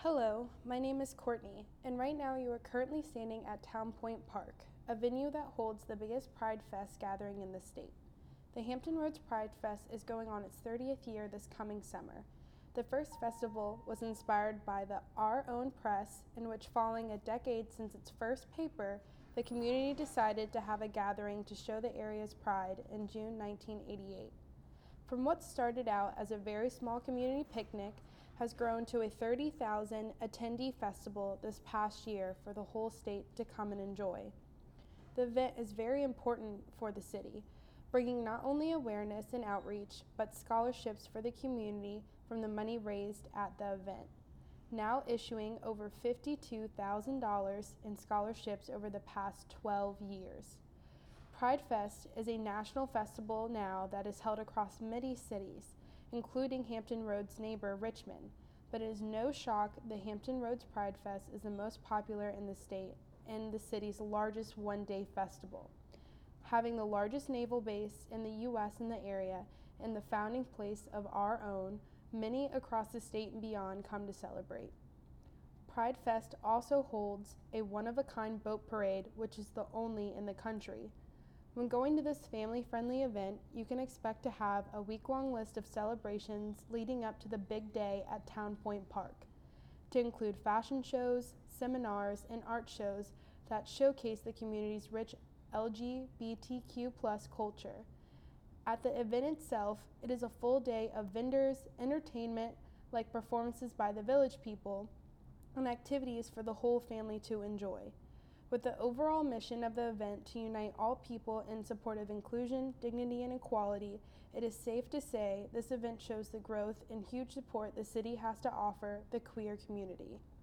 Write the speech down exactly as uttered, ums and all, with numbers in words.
Hello, my name is Courtney, and right now you are currently standing at Town Point Park, a venue that holds the biggest Pride Fest gathering in the state. The Hampton Roads Pride Fest is going on its thirtieth year this coming summer. The first festival was inspired by the Our Own Press, in which, following a decade since its first paper, the community decided to have a gathering to show the area's pride in June nineteen eighty-eight. From what started out as a very small community picnic has grown to a thirty thousand attendee festival this past year for the whole state to come and enjoy. The event is very important for the city, bringing not only awareness and outreach, but scholarships for the community from the money raised at the event, now issuing over fifty-two thousand dollars in scholarships over the past twelve years. Pride Fest is a national festival now that is held across many cities, including Hampton Roads' neighbor Richmond, but it is no shock the Hampton Roads Pride Fest is the most popular in the state and the city's largest one-day festival. Having the largest naval base in the U S in the area and the founding place of Our Own, many across the state and beyond come to celebrate. Pride Fest also holds a one-of-a-kind boat parade, which is the only in the country. When going to this family-friendly event, you can expect to have a week-long list of celebrations leading up to the big day at Town Point Park, to include fashion shows, seminars, and art shows that showcase the community's rich L G B T Q plus culture. At the event itself, it is a full day of vendors, entertainment, like performances by the village people, and activities for the whole family to enjoy. With the overall mission of the event to unite all people in support of inclusion, dignity, and equality, it is safe to say this event shows the growth and huge support the city has to offer the queer community.